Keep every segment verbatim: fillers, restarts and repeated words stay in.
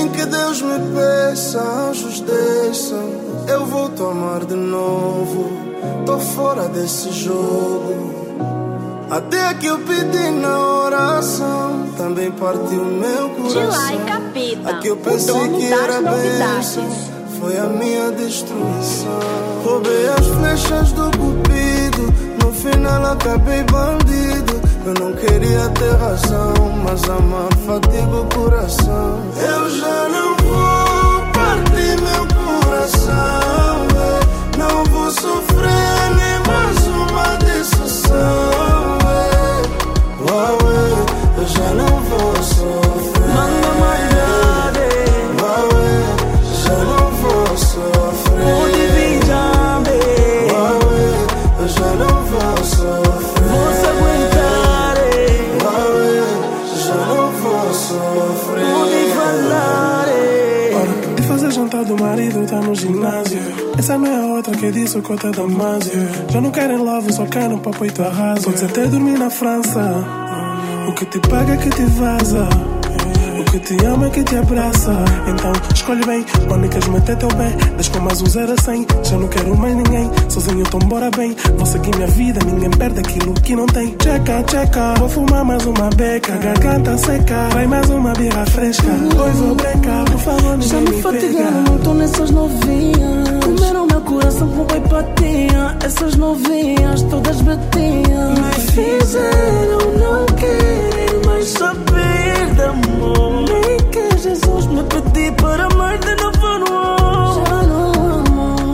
Nem que Deus me peça, anjos desçam, eu vou tomar de novo. Tô fora desse jogo. Até que eu pedi na oração, também partiu meu coração. Tilai Capeta, a que eu pensei que era bênção, foi a minha destruição. Roubei as flechas do cupido, no final acabei bandido. Eu não queria ter razão, mas amar fatiga o coração. Eu já não vou partir meu coração, é. Não vou sofrer nem mais uma decepção. Uau, eu já não vou sofrer. Manda malhade. Uau, já não vou sofrer. O dividame. Uau, eu já não vou sofrer. Vou se aguentar. Uau, já não vou sofrer. Vou te falar. Ora, de fazer jantar do marido tá no ginásio. Essa não é a outra que disse o cota da Damásio. Já não querem love, só querem papo e tu arrasa. Podes até dormir na França. O que te paga é que te vaza. O que te ama é que te abraça. Então escolhe bem, quando queres meter teu bem. Deixa com mais um zero a cem. Já não quero mais ninguém, sozinho então bora bem. Vou seguir minha vida, ninguém perde aquilo que não tem. Checa, checa, vou fumar mais uma beca. Garganta seca, vai mais uma birra fresca. Hoje vou brecar, por favor Já ninguém me me fatigaram pega. muito nessas novinhas. Comeram meu coração com boi patinha. Essas novinhas todas batiam. Me fizeram não querer mais saber de amor. Nem que Jesus me pediu para amar de novo no amor. Já não amo.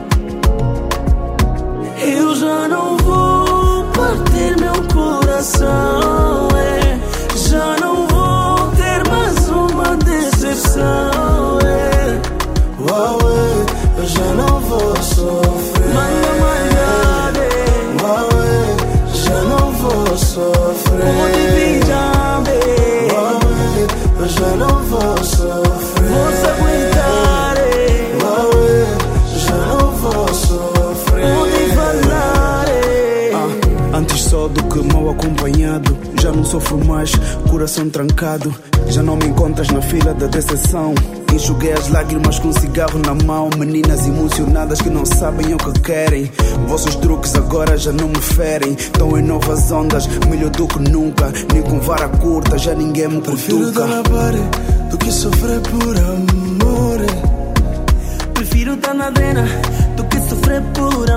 Eu já não vou partir meu coração, é. Já não vou ter mais uma decepção, é. Uau, eu já não vou sofrer. Manda malhade. Uau, já não vou sofrer. O dividame. Uau, eu já não vou sofrer. Vou se aguentar. Uau, já não vou sofrer. Vou te falar. Ah, antes só do que mal acompanhado. Já não sofro mais, coração trancado. Já não me encontras na fila da decepção. Enxuguei as lágrimas com um cigarro na mão. Meninas emocionadas que não sabem o que querem. Vossos truques agora já não me ferem. Estão em novas ondas, melhor do que nunca. Nem com vara curta, já ninguém me Prefiro cutuca. dar na base do que sofrer por amor. Prefiro estar na arena do que sofrer por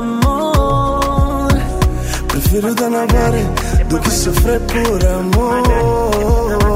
amor. Prefiro dar na base do que sofrer por amor.